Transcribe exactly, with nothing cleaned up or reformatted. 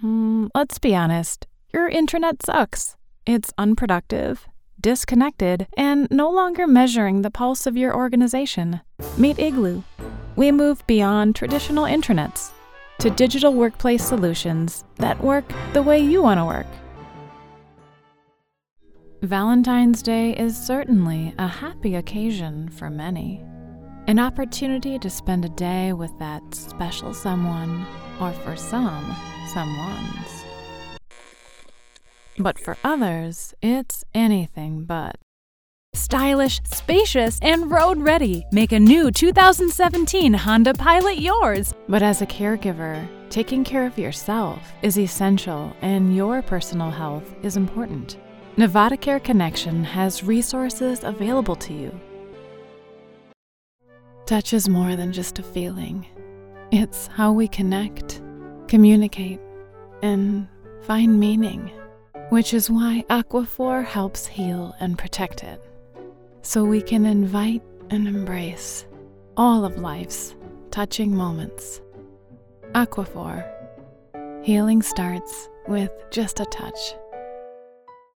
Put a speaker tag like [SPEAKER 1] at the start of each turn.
[SPEAKER 1] Hmm, let's be honest. Your intranet sucks. It's unproductive, disconnected, and no longer measuring the pulse of your organization. Meet Igloo. We move beyond traditional intranets to digital workplace solutions that work the way you want to work. Valentine's Day is certainly a happy occasion for many. An opportunity to spend a day with that special someone, or for some, someones. But for others, it's anything but. Stylish, spacious, and road-ready. Make a new two thousand seventeen Honda Pilot yours. But as a caregiver, taking care of yourself is essential, and your personal health is important. Nevada Care Connection has resources available to you. Touch is more than just a feeling. It's how we connect, communicate, and find meaning, which is why Aquaphor helps heal and protect it, so we can invite and embrace all of life's touching moments. Aquaphor. Healing starts with just a touch.